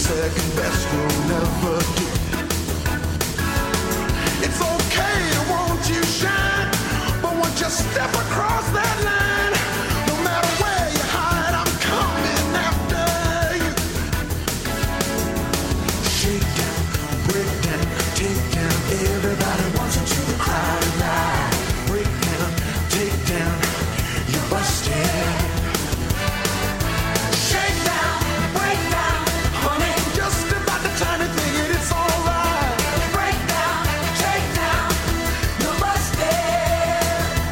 second best will never do. It's okay to want you shine, but once you step across that line, no matter where you hide, I'm coming after you. Shake down, break down, take down, everybody wants it to the crowd line. Break down, take down, you're busted. Shake down, break down, honey, just about the time you think it's alright. Break down, take down, you're busted.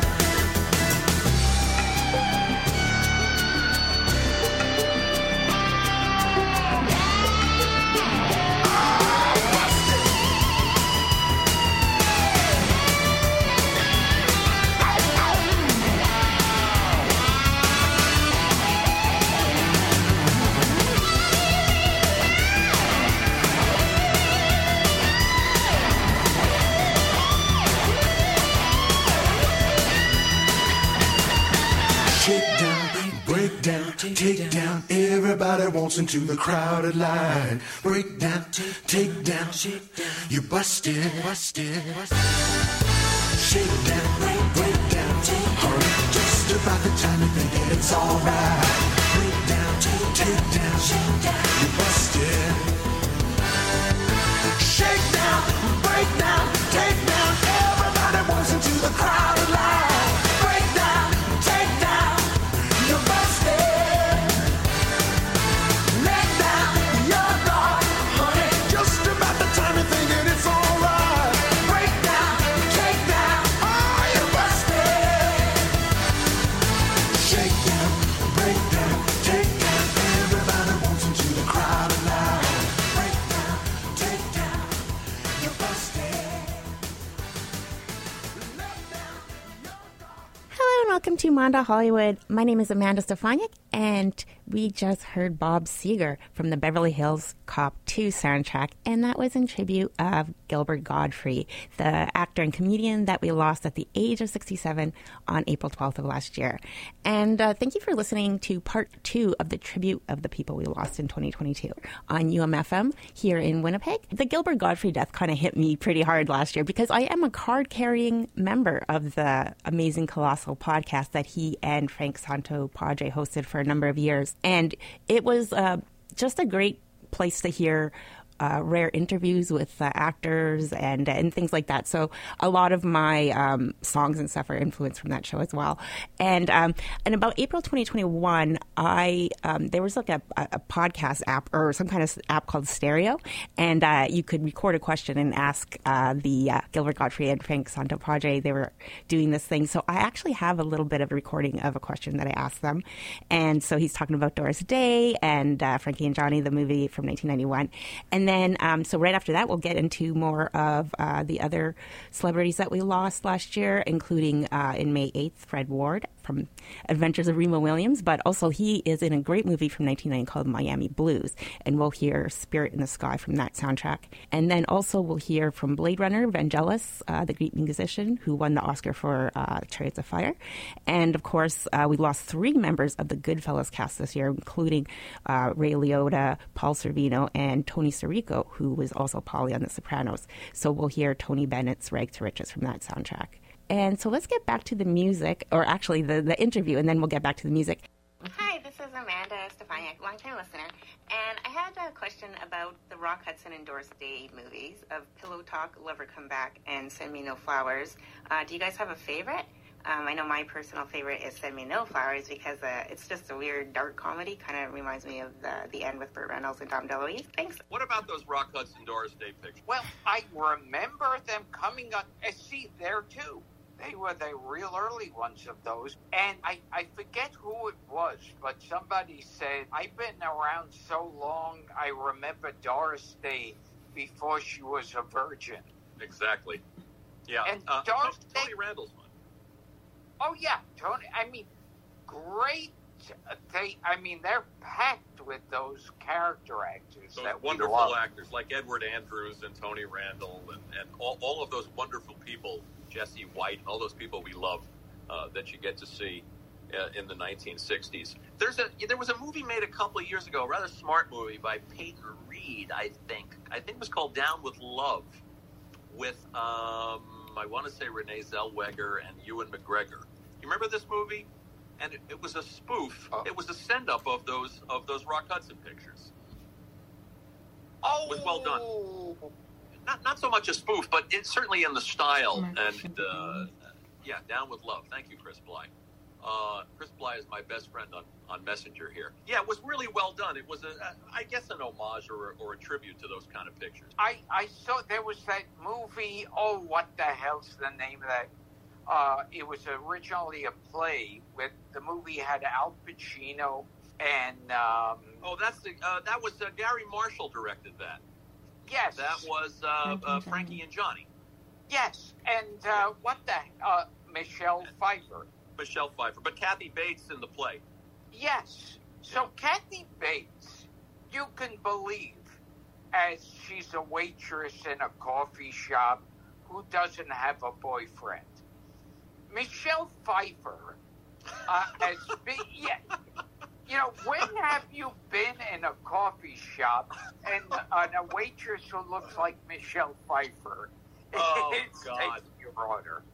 Shake down, break down, take down, everybody wants into the crowded line. Break down, take down, you're busted. Shake down, break down, hurry, just about the time you think that it's alright. Break down, take down, you're busted. Shake down, break down, take down, everybody wants into the crowded line. Break down, take down, you're busted. Let down your guard, honey, just about the time you think that it's alright. Break down, take down, oh, you're busted. Shake down, break down, take down, everybody wants into the crowded line. Break down, take down, you're busted. Let down your guard. Hello and welcome to Manda Hollywood. My name is Amanda Stefaniak, and we just heard Bob Seger from the Beverly Hills Cop 2 soundtrack, and that was in tribute of Gilbert Gottfried, the actor and comedian that we lost at the age of 67 on April 12th of last year. And thank you for listening to part 2 of the tribute of the people we lost in 2022 on UMFM here in Winnipeg. The Gilbert Gottfried death kind of hit me pretty hard last year because I am a card-carrying member of the Amazing Colossal podcast that he and Frank Santo Padre hosted for a number of years. And it was just a great place to hear rare interviews with actors and things like that. So a lot of my songs and stuff are influenced from that show as well. And about April 2021, there was like a podcast app or some kind of app called Stereo, and you could record a question and ask the Gilbert Gottfried and Frank Santo Padre. They were doing this thing. So I actually have a little bit of a recording of a question that I asked them. And so he's talking about Doris Day and Frankie and Johnny, the movie from 1991. And then, so right after that, we'll get into more of the other celebrities that we lost last year, including in May 8th, Fred Ward from Adventures of Remo Williams, but also he is in a great movie from 1990 called Miami Blues, and we'll hear Spirit in the Sky from that soundtrack. And then also we'll hear from Blade Runner, Vangelis, the Greek musician who won the Oscar for Chariots of Fire. And of course, we lost 3 members of the Goodfellas cast this year, including Ray Liotta, Paul Sorvino, and Tony Sirico, who was also Paulie on The Sopranos. So we'll hear Tony Bennett's Rag to Riches from that soundtrack. And so let's get back to the music, or actually the interview, and then we'll get back to the music. Hi, this is Amanda Stefaniak, longtime listener, and I had a question about the Rock Hudson and Doris Day movies of Pillow Talk, Lover Come Back, and Send Me No Flowers. Do you guys have a favorite? I know my personal favorite is Send Me No Flowers because it's just a weird dark comedy. Kind of reminds me of the end with Burt Reynolds and Tom DeLuise. Thanks. What about those Rock Hudson Doris Day pictures? Well, I remember them coming up. See, there too. They were the real early ones of those. And I forget who it was, but somebody said, I've been around so long, I remember Doris Day before she was a virgin. Exactly. Yeah. And Doris Day, Tony Randall's one. Oh, yeah. Tony, I mean, great. They're packed with those character actors. Those that wonderful we love. actors like Edward Andrews and Tony Randall and all of those wonderful people, Jesse White, all those people we love that you get to see in the 1960s. There was a movie made a couple of years ago, a rather smart movie by Peyton Reed, I think. I think it was called Down with Love, with I want to say Renee Zellweger and Ewan McGregor. You remember this movie? And it was a spoof. It was a send-up of those Rock Hudson pictures. Oh, It was well done. Not so much a spoof, but it's certainly in the style. And yeah, Down with Love. Thank you, Chris Bly. Chris Bly is my best friend on Messenger here. Yeah, it was really well done. It was, I guess, an homage or a tribute to those kind of pictures. I saw there was that movie. Oh, what the hell's the name of that? It was originally a play. With the movie had Al Pacino and. That was Gary Marshall directed that. Yes, that was Frankie and Johnny. Yes, and what the Michelle Pfeiffer. Michelle Pfeiffer, but Kathy Bates in the play. Yes. So Kathy Bates, you can believe, as she's a waitress in a coffee shop who doesn't have a boyfriend. Michelle Pfeiffer has been, you know, when have you been in a coffee shop and a waitress who looks like Michelle Pfeiffer? Oh, it's God. taking your order.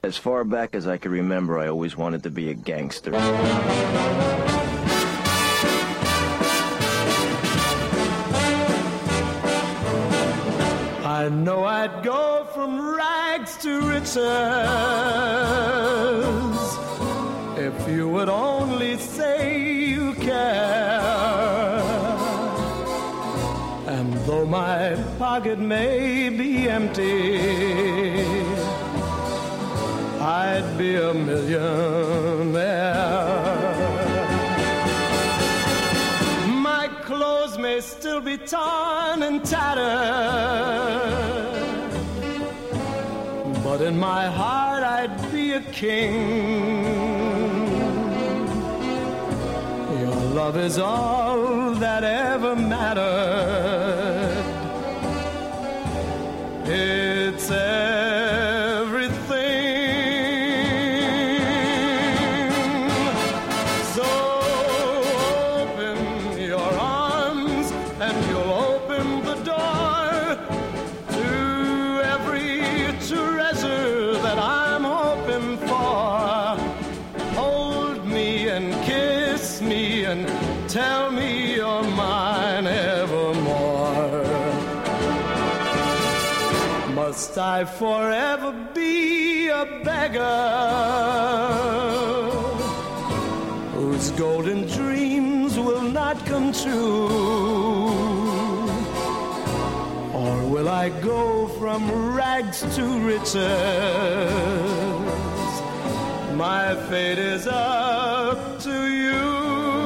As far back as I can remember, I always wanted to be a gangster. I know I'd go from rags to riches if you would only say you care. And though my pocket may be empty, I'd be a millionaire. My clothes may still be torn and tattered, but in my heart I'd be a king. Your love is all that ever mattered. It's tell me you're mine evermore. Must I forever be a beggar whose golden dreams will not come true? Or will I go from rags to riches? My fate is up to you.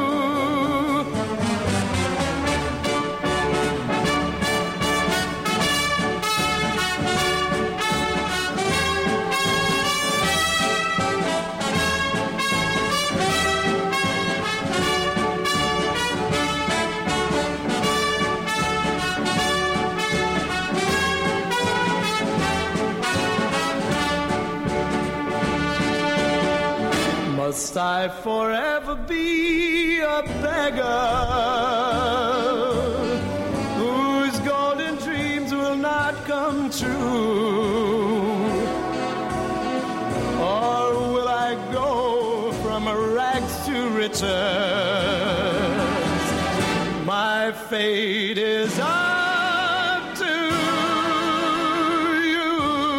Must I forever be a beggar whose golden dreams will not come true? Or will I go from rags to riches? My fate is up to you.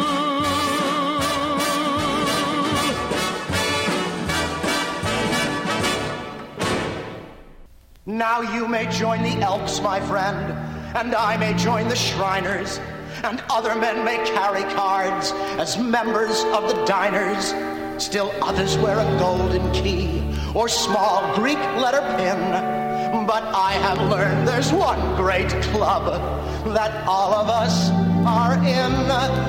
Now you may join the Elks, my friend, and I may join the Shriners, and other men may carry cards as members of the Diners. Still others wear a golden key or small Greek letter pin. But I have learned there's one great club that all of us are in.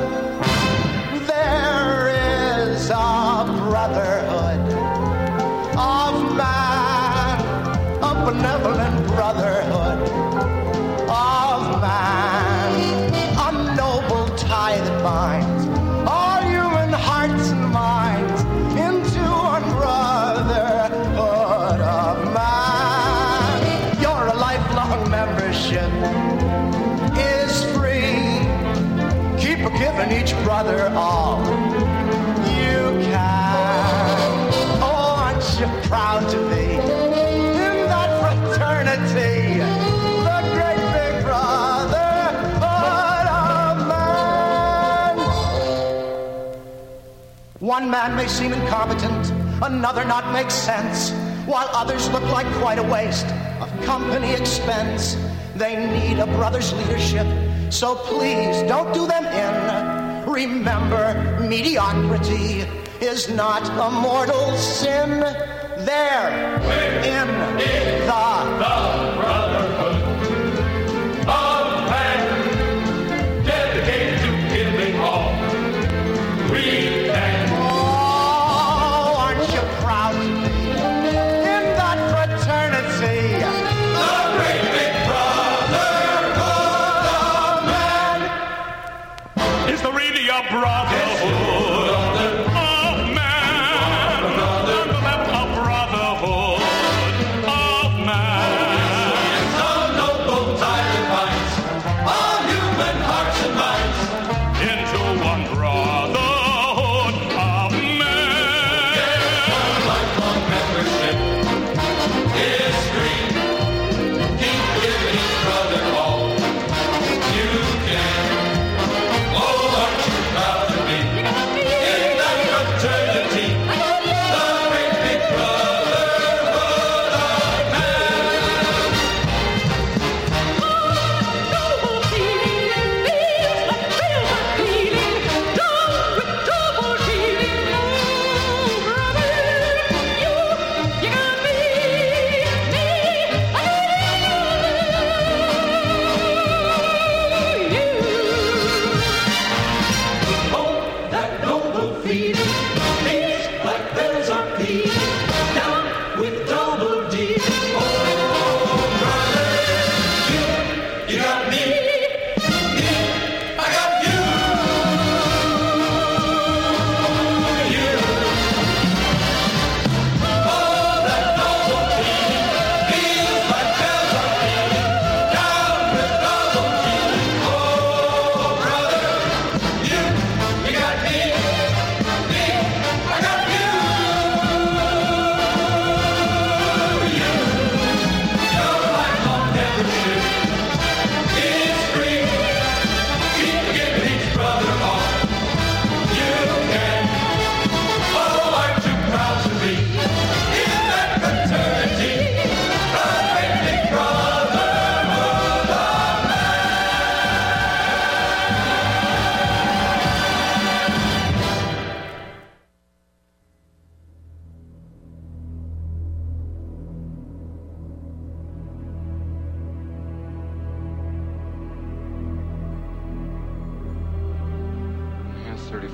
There is a brotherhood of man, a benevolent brotherhood of man, a noble tie that binds all human hearts and minds into one brotherhood of man. Your lifelong membership is free. Keep giving each brother all you can. Oh, aren't you proud to be fraternity, the great big brotherhood of man? One man may seem incompetent, another not make sense, while others look like quite a waste of company expense. They need a brother's leadership, so please don't do them in. Remember, mediocrity is not a mortal sin. There, in the brotherhood of man, dedicated to giving all we can. Oh, aren't you proud to be in that fraternity, the great big brotherhood of man? Is there really a brotherhood of man? Brotherhood of man.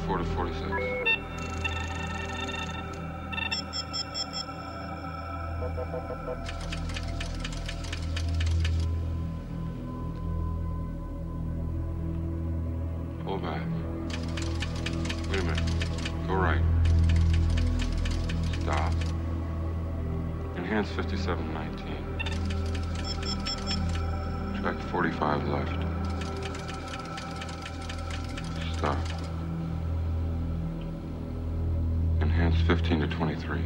44 to 46. Pull back. Wait a minute. Go right. Stop. Enhance 5719. Track 45 left. Stop. Enhance 15 to 23.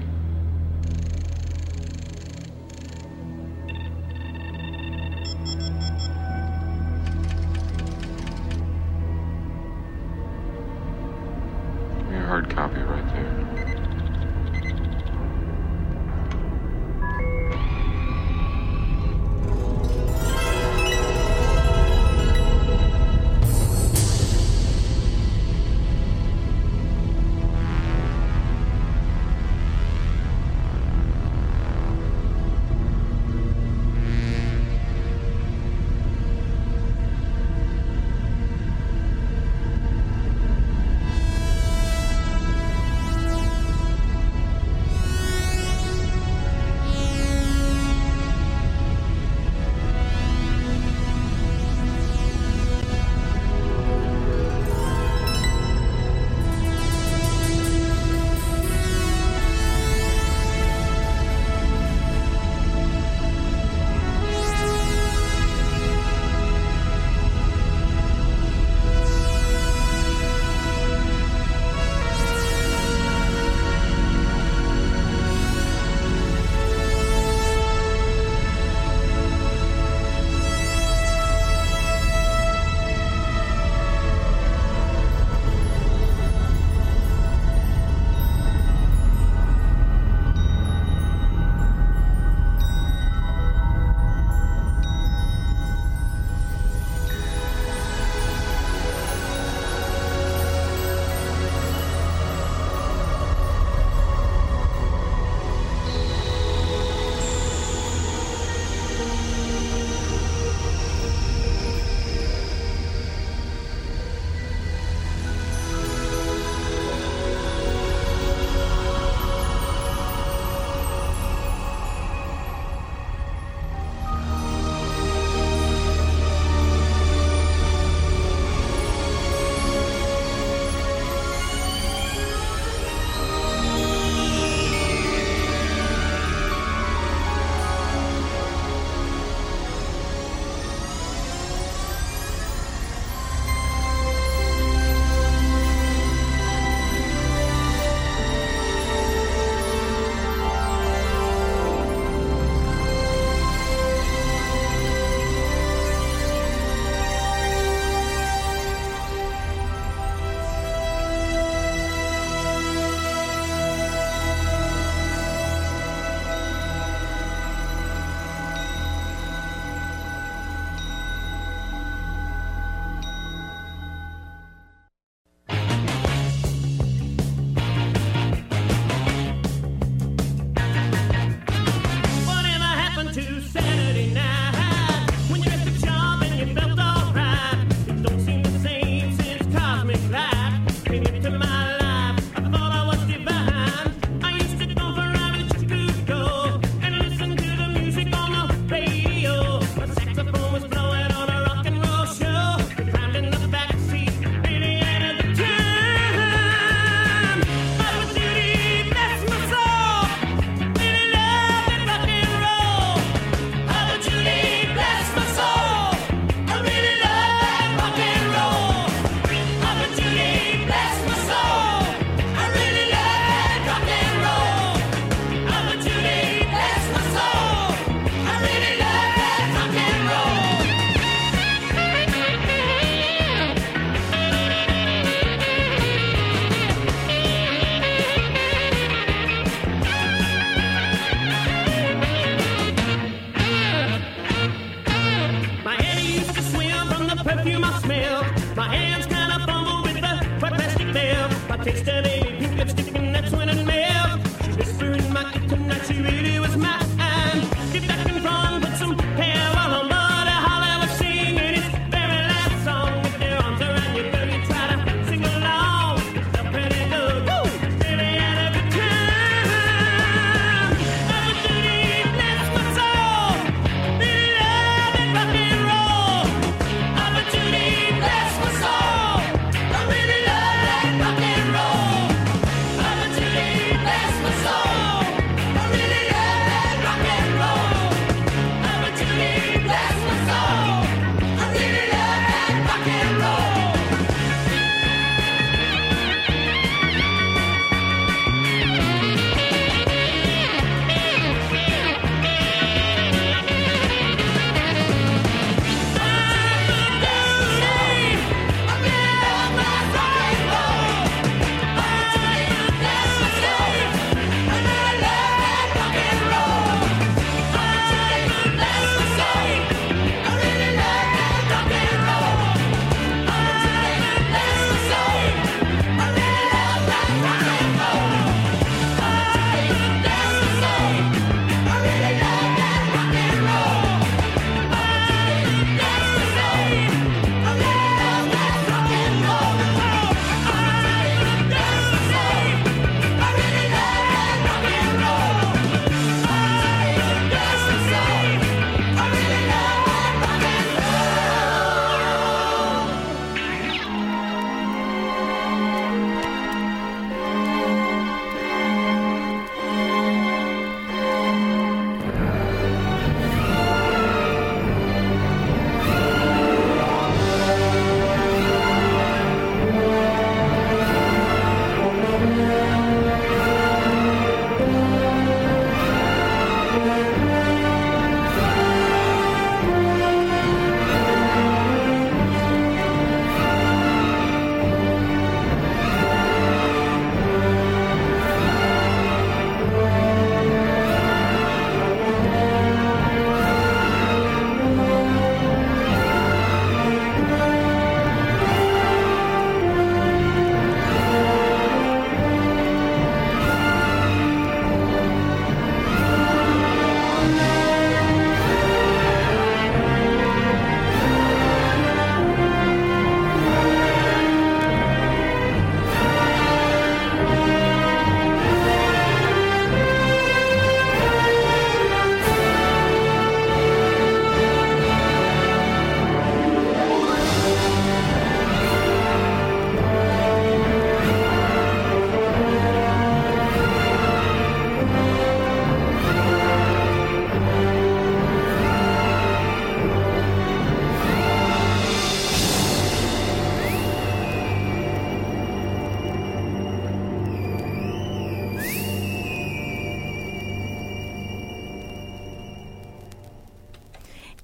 Your hard copy right there.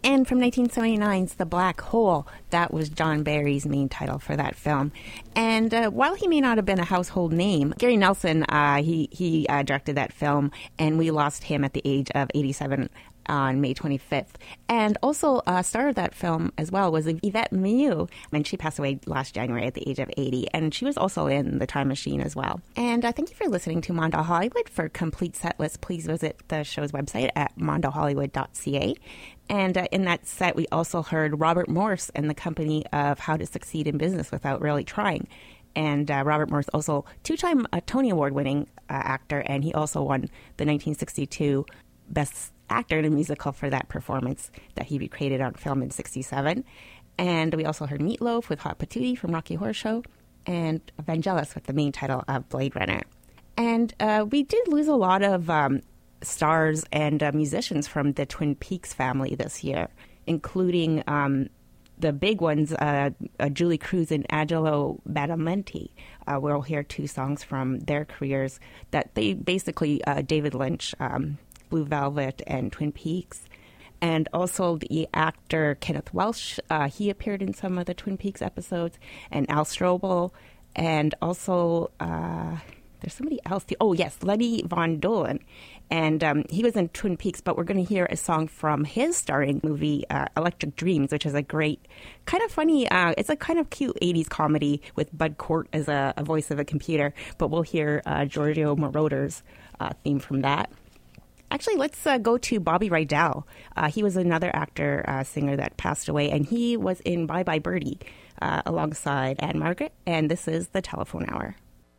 And from 1979's The Black Hole, that was John Barry's main title for that film. And while he may not have been a household name, Gary Nelson, he directed that film, and we lost him at the age of 87 on May 25th. And also a star of that film as well was Yvette Mimieux, and she passed away last January at the age of 80, and she was also in The Time Machine as well. And thank you for listening to Mondo Hollywood. For complete set list, please visit the show's website at mondohollywood.ca. And in that set, we also heard Robert Morse and the Company of How to Succeed in Business Without Really Trying. And Robert Morse, also two-time Tony Award-winning actor, and he also won the 1962 Best Actor in a Musical for that performance that he recreated on film in 1967. And we also heard Meatloaf with Hot Patootie from Rocky Horror Show, and Vangelis with the main title of Blade Runner. And we did lose a lot of stars and musicians from the Twin Peaks family this year, including the big ones, Julie Cruz and Angelo Badalamenti. We'll hear two songs from their careers that they basically, David Lynch, Blue Velvet, and Twin Peaks. And also the actor Kenneth Welsh, he appeared in some of the Twin Peaks episodes, and Al Strobel, and also there's somebody else. Oh, yes, Lenny Von Dohlen. And he was in Twin Peaks, but we're going to hear a song from his starring movie, Electric Dreams, which is a great, kind of funny, it's a kind of cute 80s comedy with Bud Cort as a voice of a computer. But we'll hear Giorgio Moroder's theme from that. Actually, let's go to Bobby Rydell. He was another actor, singer that passed away, and he was in Bye Bye Birdie alongside Anne Margaret, and this is The Telephone Hour.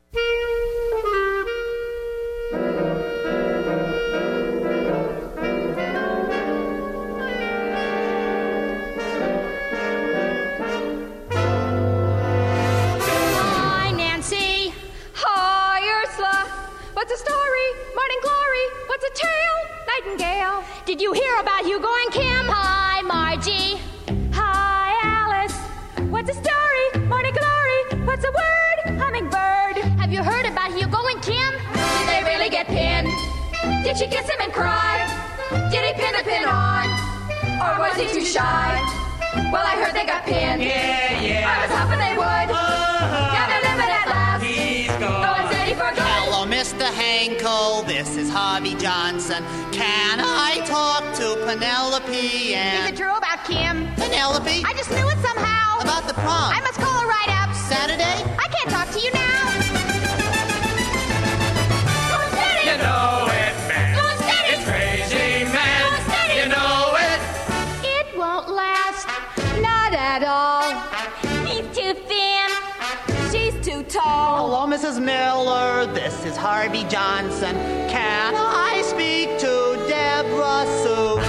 Hi, Nancy. Hi, Ursula. What's the story? Morning Glory. What's a tale? Nightingale. Did you hear about Hugo and Kim? Hi, Margie. Hi, Alice. What's a story? Morning Glory. What's a word? Hummingbird. Have you heard about Hugo and Kim? Did they really get pinned? Did she kiss him and cry? Did he pin the pin on? Or was he too shy? Well, I heard they got pinned. Yeah. I was hoping they would. Now they're living at last. He's gone. Going steady for good. Hello, Mr. Hankel. This is Harvey Johnson. Can I talk to Penelope and... Is it true about Kim? Penelope? I just knew it somehow. About the prom. I must call her right up. Saturday? I can't talk to you now. Going steady. You know it, man. Going steady. It's crazy, man. Going steady. You know it. It won't last. Not at all. He's too thin. She's too tall. Hello, Mrs. Miller. This is Harvey Johnson. Can I speak to Deborah Sue?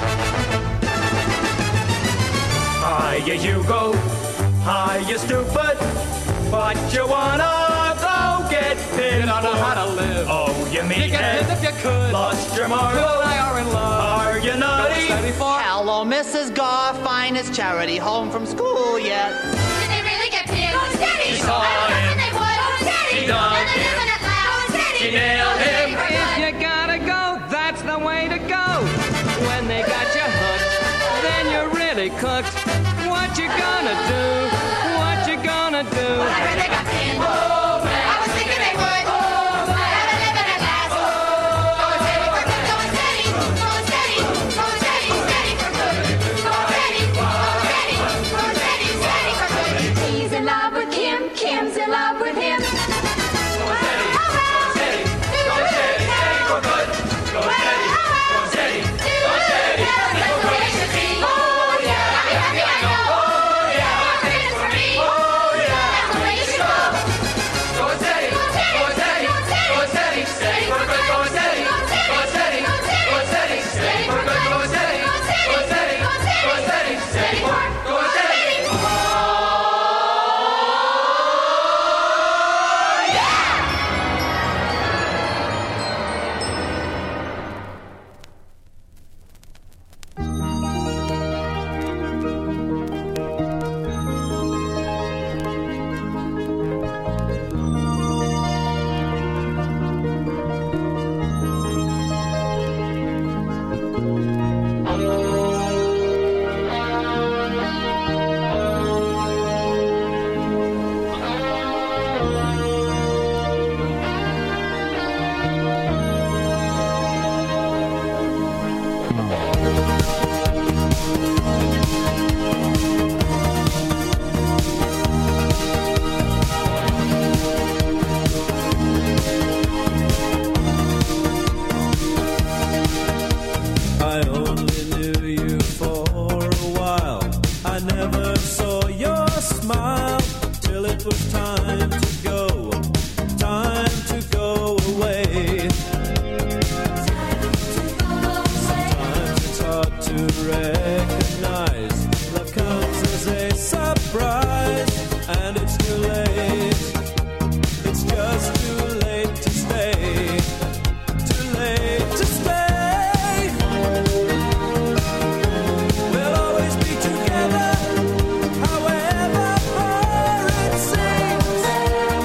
Hiya, Hugo. Hiya, stupid. But you wanna go get pinned. You don't know how to live. Oh, you mean you get pinned if you could. Lost your marble. You and I are in love. Are you naughty? Hello, Mrs. Goff. Finest charity home from school yet. Did they really get pinned? Go steady. She saw I was him. hoping they would. Go steady. She done Now they're him. living at last. Go steady. She nailed him. If you gotta go, that's the way to go. When they got you hooked, then you're really cooked. What you gonna do? What you gonna do? Well, I heard they got pinned. I was thinking they would. Now they're living at last. Going steady for good. Going steady. Going steady. Going steady. Steady for good. Going steady. Going steady. Going steady. Steady for good. He's in love with Kim. Kim's in love with him. saw your smile till it was time to go, time to go away. Sometimes it's hard to recognize love comes as a surprise, and it's too late. It's just too late to stay. Too late to stay. We'll always be together, however far it seems.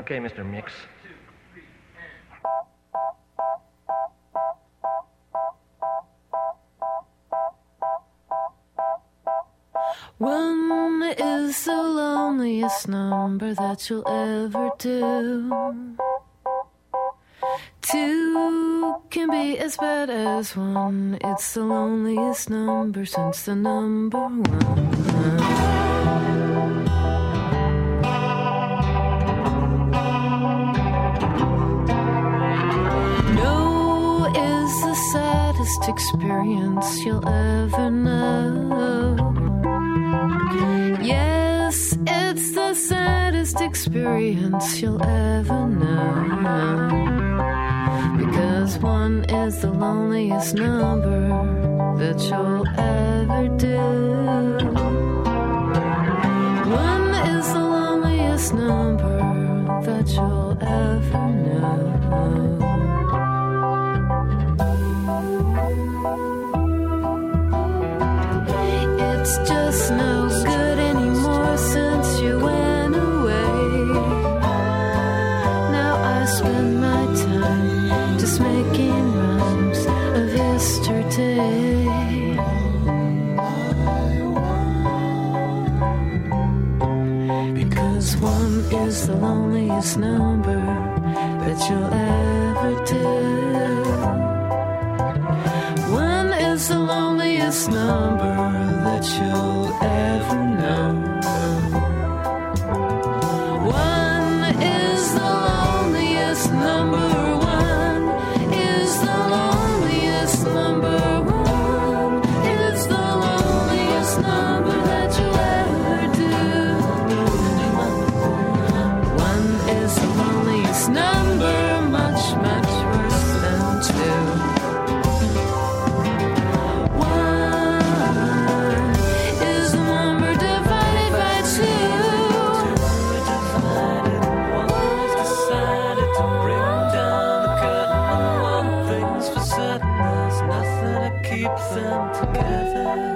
Okay, Mr. Mix. One is the loneliest number that you'll ever do. Two can be as bad as one. It's the loneliest number since the number one. No is the saddest experience you'll ever know. Yes, it's the saddest experience you'll ever know. Because one is the loneliest number that you'll ever do. One is the loneliest number that you'll ever know. It's just no good anymore since you went away. Now I spend my time just making rhymes of yesterday. Because one is the loneliest number that you'll ever do. One is the loneliest number that you'll ever know. One is the loneliest number. One is the loneliest number. One is the loneliest number that you'll ever do. One is the loneliest number, much, much worse than two. Them together.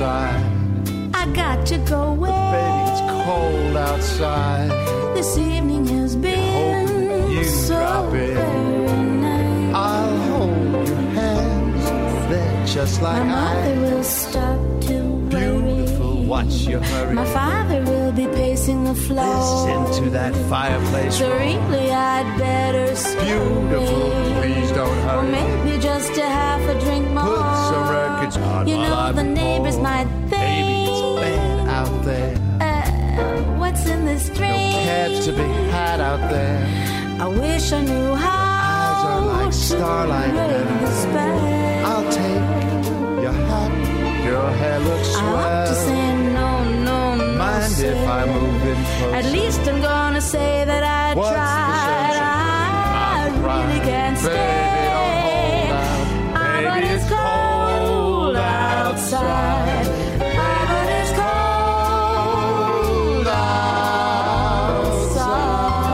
outside. I got to go away. Baby, it's cold outside. This evening has been You so drop in. very nice. I'll hold your hands. They're just like My mother ice. will start to Beautiful, worry. watch your hurry. My father will be pacing the floor. Listen to that fireplace So roar. really I'd better scurry. Beautiful, please don't Or hurry. maybe just a half a drink more. Put some records on You while know I the neighbors pour. might think. Baby, it's bad out there. What's in this No drink? cabs to be had out there. I wish I knew how. Eyes are like starlight to break now. the spell. I'll take your hat. Your hair looks I swell. hope to say no, no, no. Mind sir. if I move in closer? At least I'm gonna say that I What's the tried. sense I really can't stay. Baby, don't hold out. But Baby, it's cold outside. But it's cold outside.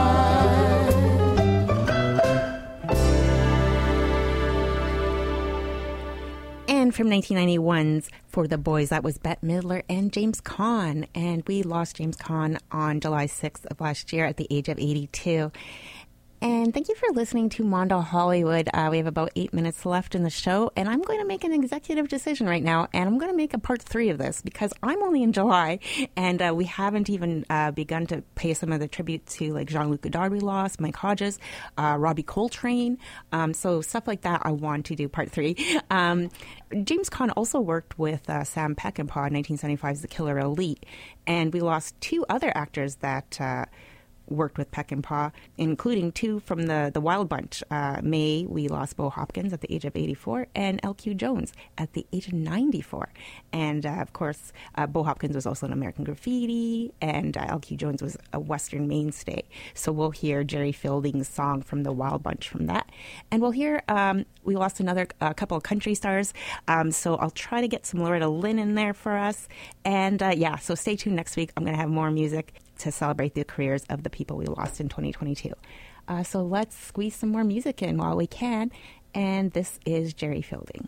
And from 1991's For the Boys, that was Bette Midler and James Caan. And we lost James Caan on July 6th of last year at the age of 82. And thank you for listening to Mondo Hollywood. We have about 8 minutes left in the show, and I'm going to make an executive decision right now, and I'm going to make a part 3 of this because I'm only in July, and we haven't even begun to pay some of the tribute to like Jean-Luc Godard we lost, Mike Hodges, Robbie Coltrane. So stuff like that, I want to do part 3. James Caan also worked with Sam Peckinpah in 1975's The Killer Elite, and we lost 2 other actors that worked with Peckinpah, including 2 from the Wild Bunch. May, we lost Bo Hopkins at the age of 84, and L.Q. Jones at the age of 94. And, of course, Bo Hopkins was also in American Graffiti, and L.Q. Jones was a Western mainstay. So we'll hear Jerry Fielding's song from the Wild Bunch from that. And we'll hear, we lost another couple of country stars, so I'll try to get some Loretta Lynn in there for us. And, yeah, so stay tuned next week. I'm going to have more music to celebrate the careers of the people we lost in 2022. So let's squeeze some more music in while we can. And this is Jerry Fielding.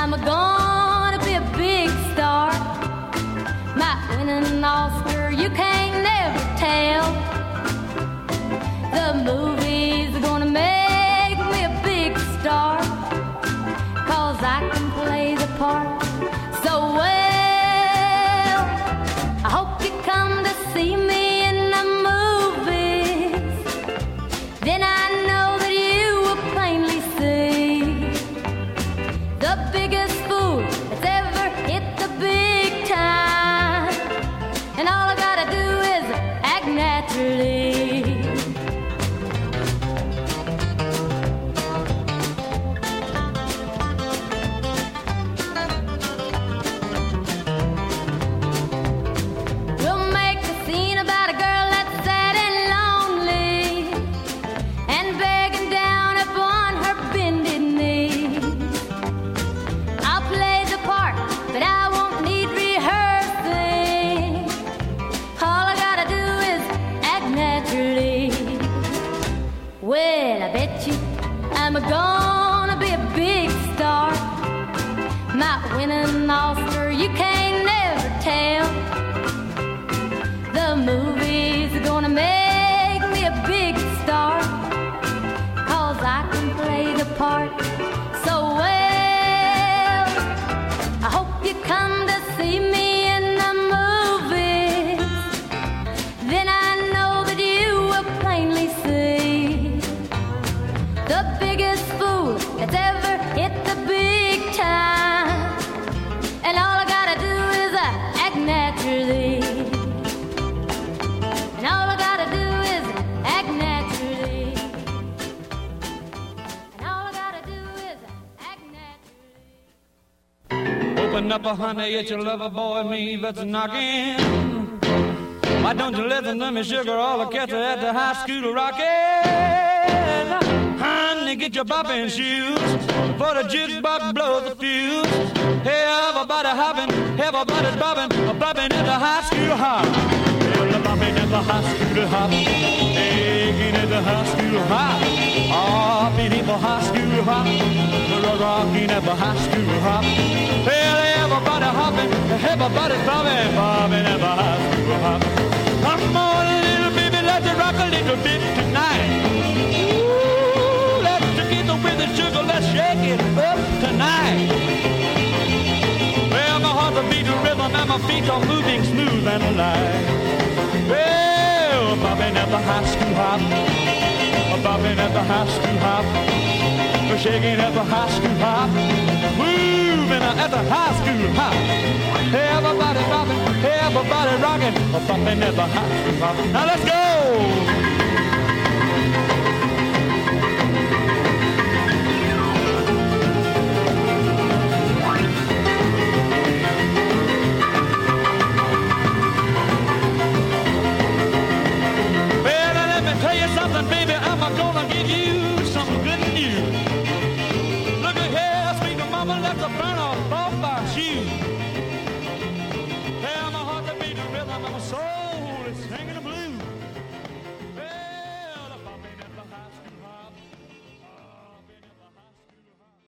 I'm gonna be a big star. Might win an Oscar, you can't never tell. The movies are gonna make me a big star, 'cause I can play the part so well. I hope you come to see me in the movies, then I know that you will plainly see the biggest fool that's ever hit the big time. And all I gotta do is act naturally. We'll make a scene about a girl that's sad and lonely and begging down upon her bended knees. I'll play the part, but I won't need rehearsing. All I gotta do is act naturally. Well, I bet you I'm gonna be a big star. Might win an Oscar, you can't never tell. The movies are gonna make me a big star, 'cause I can play the part so well. I hope you come to see me in the movies, then I know that you will plainly see the biggest fool that's ever hit the big time. And all I gotta do is act naturally. And all I gotta do is act naturally. And all I gotta do is act naturally. Open up, honey, it's your lover boy, me that's knocking. Why don't you listen to me, sugar? All the cats are at the high school rocking. Honey, get your bopping shoes, for the jukebox blows the fuse. Hey, everybody hopping, everybody's bopping, bopping at the high school hop. Well, bopping at the high school hop, taking at the high school hop, hopping at the high school hop, rocking at the high school hop. Well, everybody hopping, everybody's bopping, bopping at the high school hop. Come on, little baby, let's rock a little bit tonight. Ooh, let's together with the sugar, let's shake it up tonight. Well, my heart's a beating rhythm and my feet are moving smooth and alive. Well, bobbing at the high school hop, bobbing at the high school hop, shaking at the high school hop, moving at the high school hop. Everybody bobbing, everybody rocking, bobbing at the high school hop. Now let's go!